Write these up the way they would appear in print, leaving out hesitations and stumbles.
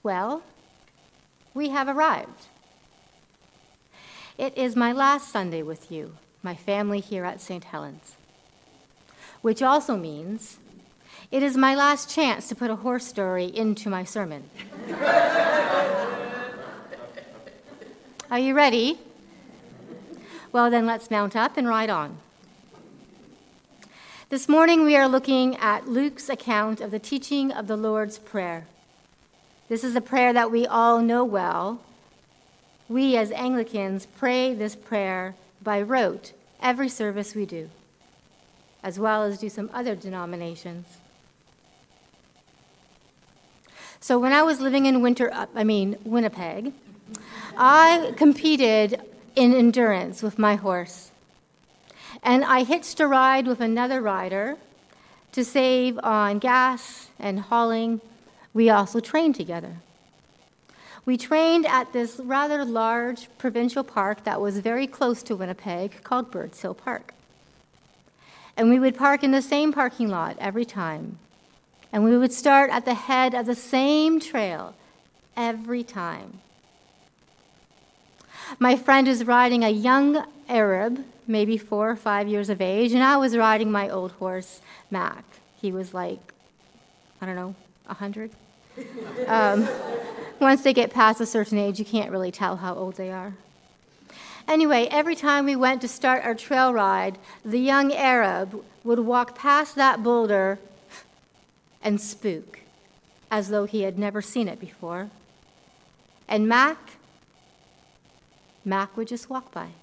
Well, we have arrived. It is my last Sunday with you, my family here at St. Helens, which also means it is my last chance to put a horse story into my sermon. Are you ready? Well, then let's mount up and ride on. This morning we are looking at Luke's account of the teaching of the Lord's Prayer. This is a prayer that we all know well. We as Anglicans pray this prayer by rote every service we do, as well as do some other denominations. So when I was living in Winnipeg, I competed in endurance with my horse. And I hitched a ride with another rider to save on gas and hauling. We also trained together. We trained at this rather large provincial park that was very close to Winnipeg called Birds Hill Park. And we would park in the same parking lot every time. And we would start at the head of the same trail every time. My friend was riding a young Arab, maybe 4 or 5 years of age, and I was riding my old horse, Mac. He was like, 100. Once they get past a certain age, you can't really tell how old they are. Anyway, every time we went to start our trail ride, the young Arab would walk past that boulder and spook, as though he had never seen it before. And Mac would just walk by.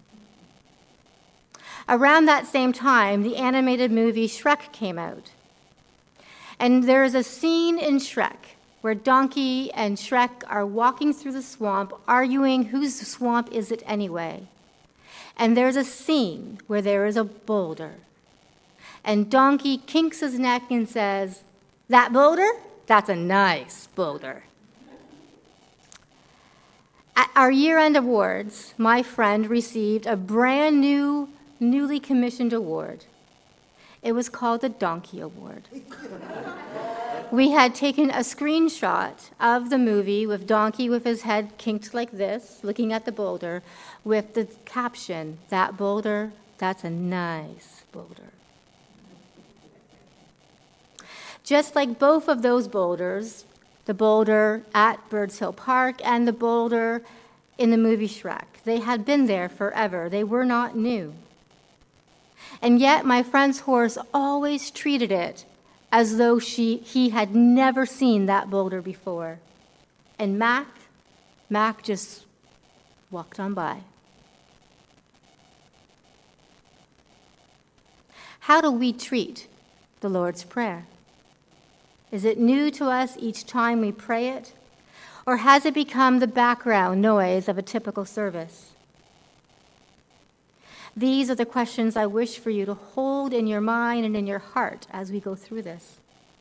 Around that same time, the animated movie Shrek came out. And there is a scene in Shrek where Donkey and Shrek are walking through the swamp, arguing whose swamp is it anyway. And there's a scene where there is a boulder. And Donkey kinks his neck and says, "That boulder? That's a nice boulder." At our year-end awards, my friend received a brand new, newly commissioned award. It was called the Donkey Award. We had taken a screenshot of the movie with Donkey with his head kinked like this, looking at the boulder, with the caption, "That boulder, that's a nice boulder." Just like both of those boulders, the boulder at Birds Hill Park and the boulder in the movie Shrek, they had been there forever. They were not new. And yet my friend's horse always treated it as though he had never seen that boulder before. And Mac just walked on by. How do we treat the Lord's Prayer? Is it new to us each time we pray it? Or has it become the background noise of a typical service? These are the questions I wish for you to hold in your mind and in your heart as we go through this.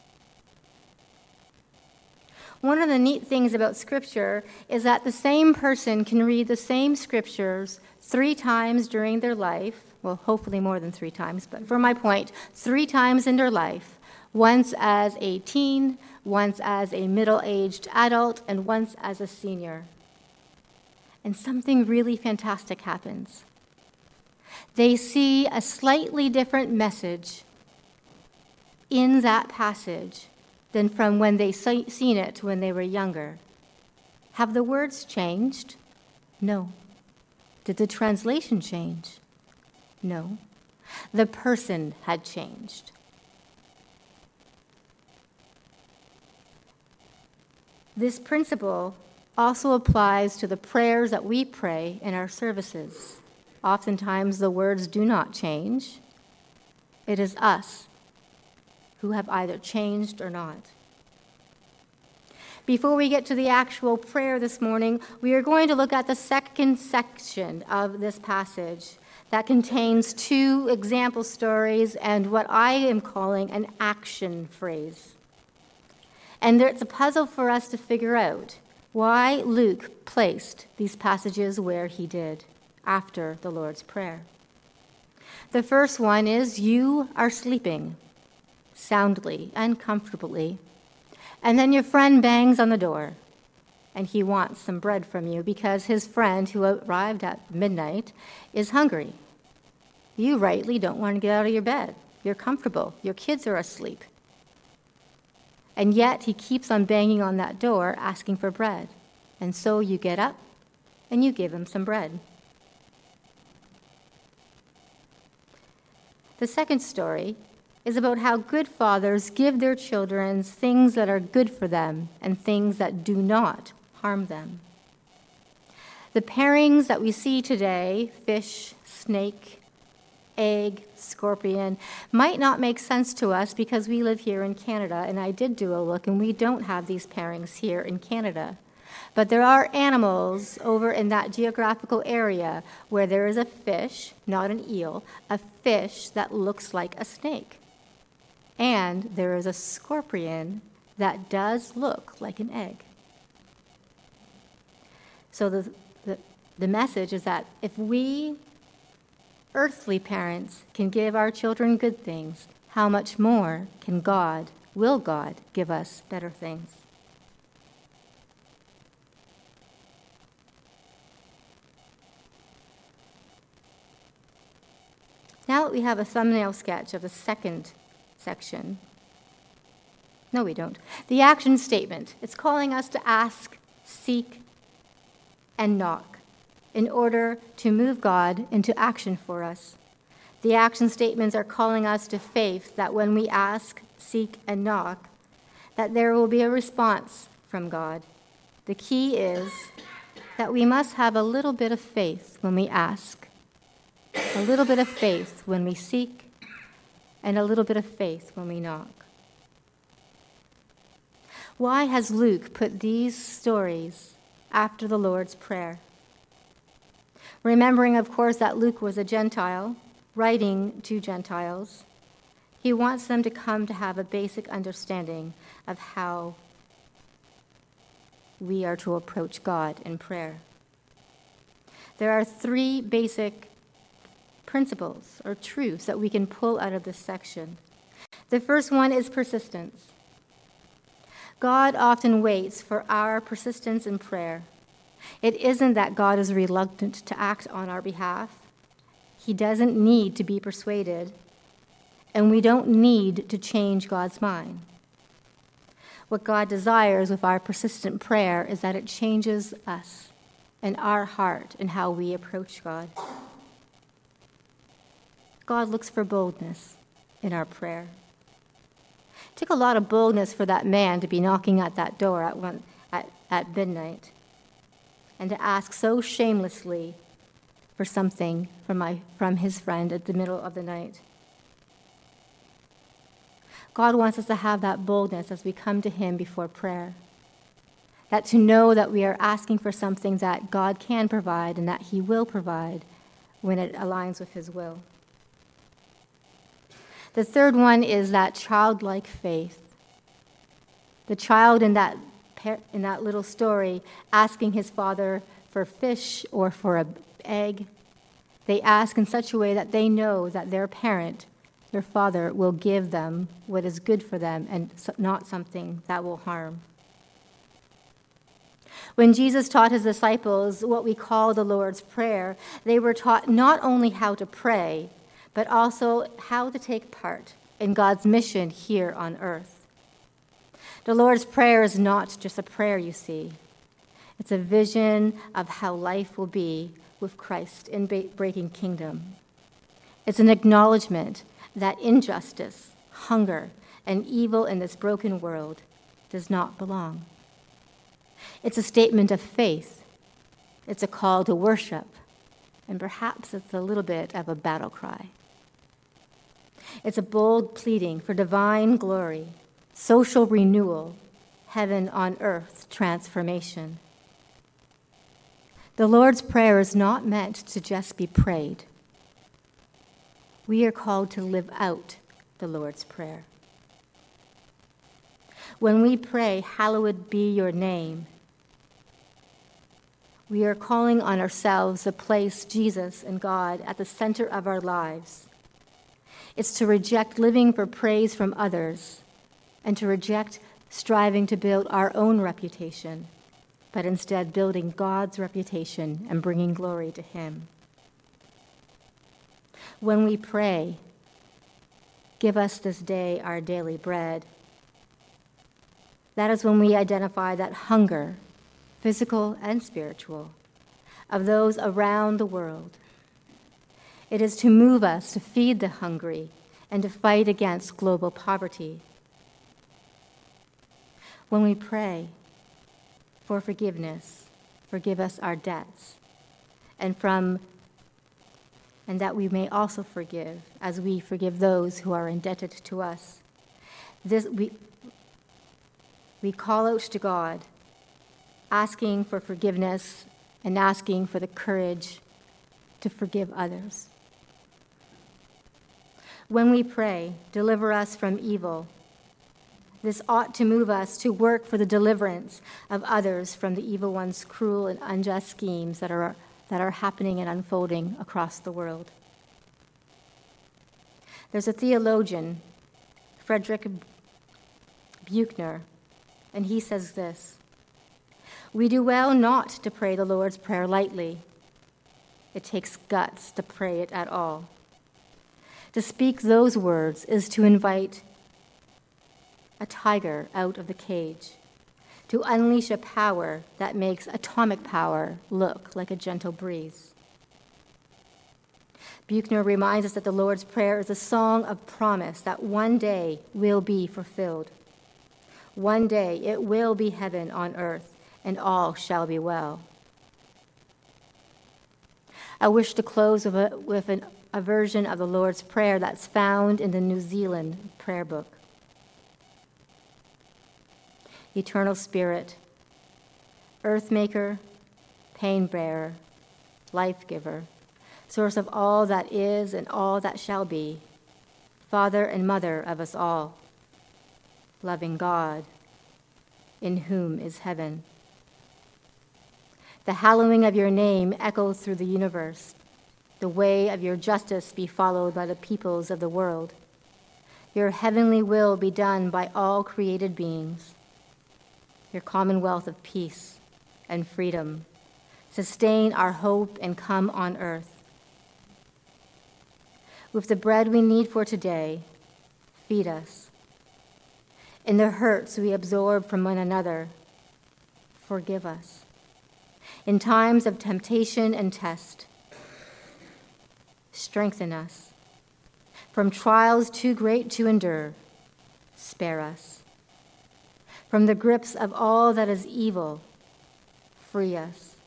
One of the neat things about Scripture is that the same person can read the same Scriptures 3 times during their life, well, hopefully more than 3 times, but for my point, 3 times in their life, once as a teen, once as a middle-aged adult, and once as a senior. And something really fantastic happens. They see a slightly different message in that passage than from when they seen it when they were younger. Have the words changed? No. Did the translation change? No. The person had changed. This principle also applies to the prayers that we pray in our services. Oftentimes, the words do not change. It is us who have either changed or not. Before we get to the actual prayer this morning, we are going to look at the second section of this passage that contains 2 example stories and what I am calling an action phrase. And it's a puzzle for us to figure out why Luke placed these passages where he did after the Lord's Prayer. The first one is, you are sleeping soundly and comfortably, and then your friend bangs on the door and he wants some bread from you because his friend who arrived at midnight is hungry. You rightly don't want to get out of your bed. You're comfortable. Your kids are asleep. And yet he keeps on banging on that door asking for bread. And so you get up and you give him some bread. The second story is about how good fathers give their children things that are good for them and things that do not harm them. The pairings that we see today, fish, snake, egg, scorpion, might not make sense to us because we live here in Canada, and I did do a look, and we don't have these pairings here in Canada. But there are animals over in that geographical area where there is a fish, not an eel, a fish that looks like a snake. And there is a scorpion that does look like an egg. So the message is that if we earthly parents can give our children good things, how much more will God give us better things? Now that we have a thumbnail sketch of the second section. No, we don't. The action statement. It's calling us to ask, seek, and knock in order to move God into action for us. The action statements are calling us to faith that when we ask, seek, and knock, that there will be a response from God. The key is that we must have a little bit of faith when we ask, a little bit of faith when we seek, and a little bit of faith when we knock. Why has Luke put these stories after the Lord's Prayer? Remembering, of course, that Luke was a Gentile, writing to Gentiles, he wants them to come to have a basic understanding of how we are to approach God in prayer. There are three basic principles or truths that we can pull out of this section. The first one is persistence. God often waits for our persistence in prayer. It isn't that God is reluctant to act on our behalf. He doesn't need to be persuaded, and we don't need to change God's mind. What God desires with our persistent prayer is that it changes us and our heart and how we approach God. God looks for boldness in our prayer. It took a lot of boldness for that man to be knocking at that door at midnight and to ask so shamelessly for something from his friend at the middle of the night. God wants us to have that boldness as we come to him before prayer. That to know that we are asking for something that God can provide and that he will provide when it aligns with his will. The third one is that childlike faith. The child in that little story asking his father for fish or for an egg, they ask in such a way that they know that their parent, their father, will give them what is good for them and not something that will harm. When Jesus taught his disciples what we call the Lord's Prayer, they were taught not only how to pray, but also how to take part in God's mission here on earth. The Lord's Prayer is not just a prayer, you see. It's a vision of how life will be with Christ in breaking kingdom. It's an acknowledgement that injustice, hunger, and evil in this broken world does not belong. It's a statement of faith. It's a call to worship, and perhaps it's a little bit of a battle cry. It's a bold pleading for divine glory, social renewal, heaven on earth transformation. The Lord's Prayer is not meant to just be prayed. We are called to live out the Lord's Prayer. When we pray, "Hallowed be your name," we are calling on ourselves to place Jesus and God at the center of our lives. It's to reject living for praise from others and to reject striving to build our own reputation, but instead building God's reputation and bringing glory to Him. When we pray, "Give us this day our daily bread," that is when we identify that hunger, physical and spiritual, of those around the world. It is to move us to feed the hungry and to fight against global poverty. When we pray for forgiveness, forgive us our debts, and that we may also forgive as we forgive those who are indebted to us. We call out to God, asking for forgiveness and asking for the courage to forgive others. When we pray, "Deliver us from evil," this ought to move us to work for the deliverance of others from the evil one's cruel and unjust schemes that are happening and unfolding across the world. There's a theologian, Frederick Buechner, and he says this: "We do well not to pray the Lord's Prayer lightly. It takes guts to pray it at all. To speak those words is to invite a tiger out of the cage, to unleash a power that makes atomic power look like a gentle breeze." Buechner reminds us that the Lord's Prayer is a song of promise that one day will be fulfilled. One day it will be heaven on earth, and all shall be well. I wish to close with a version of the Lord's Prayer that's found in the New Zealand prayer book. "Eternal Spirit, earth maker, pain bearer, life giver, source of all that is and all that shall be, Father and Mother of us all, loving God, in whom is heaven. The hallowing of your name echoes through the universe. The way of your justice be followed by the peoples of the world. Your heavenly will be done by all created beings. Your commonwealth of peace and freedom sustain our hope and come on earth. With the bread we need for today, feed us. In the hurts we absorb from one another, forgive us. In times of temptation and test, strengthen us. From trials too great to endure, spare us. From the grips of all that is evil, free us.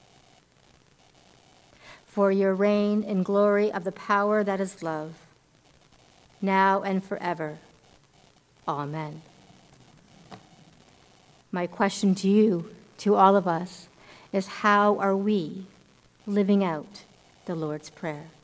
For your reign in glory of the power that is love, now and forever. Amen. My question to you, to all of us, is how are we living out the Lord's Prayer?